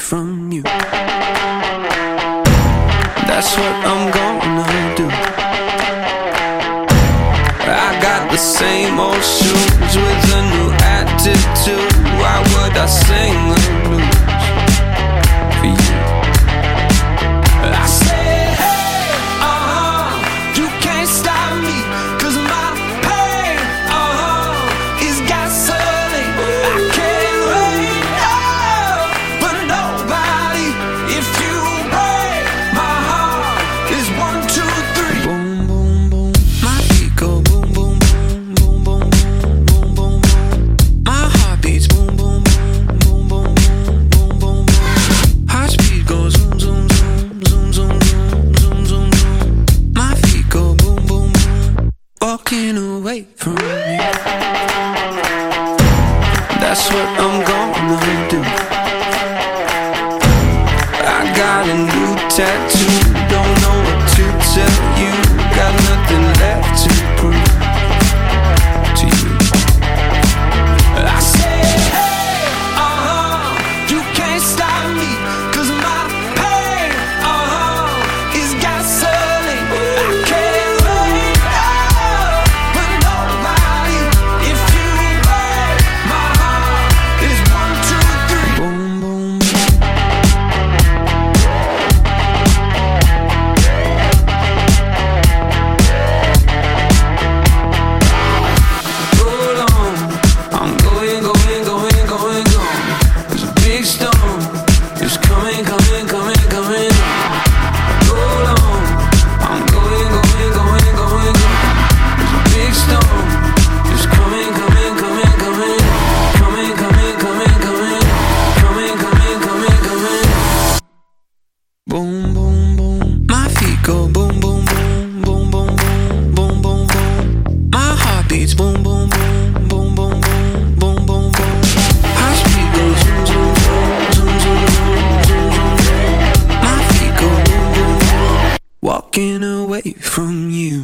from you. That's what I'm gonna do. I got the same old shoes with a new attitude. Why would I sing the blues for you? I said, hey, you can't stop me, 'cause my pain, is gasoline. I can't wait, for nobody. If you break my heart, it's 1, 2, 3. Boom, boom, boom. My feet go boom, boom, boom, boom, boom, boom, boom, boom, boom. My heart beats boom, boom, boom, boom, boom, boom, boom, boom, boom. Heart speed goes zoom, zoom, zoom, zoom, zoom, zoom, zoom, zoom, zoom. My feet go boom, boom, boom. Walking away from you. That's what I'm gonna do. I got a new tattoo. Don't know what to tell you. Got nothing left to prove to you. I said, hey, you can't stop me, 'cause my pain, is gasoline. I can't wait, for nobody. If you break my heart, it's 1, 2, 3. Boom, boom, boom. Hold on, I'm going, going, going, going, going. There's a big storm, it's coming, coming, coming, coming. Hold on, I'm going, going, going, going, going. There's a big storm, it's coming, coming, coming, coming. Coming, coming, coming, coming. Coming, coming, coming, coming. Boom, boom, boom. My feet go boom, boom, boom, boom, boom, boom, boom, boom, boom. My heart beats boom, boom, boom, boom, boom, boom, boom, boom, boom. High speed goes zoom, zoom, zoom, zoom, zoom, zoom, zoom, zoom. My feet go boom, boom, boom. Walking away from you.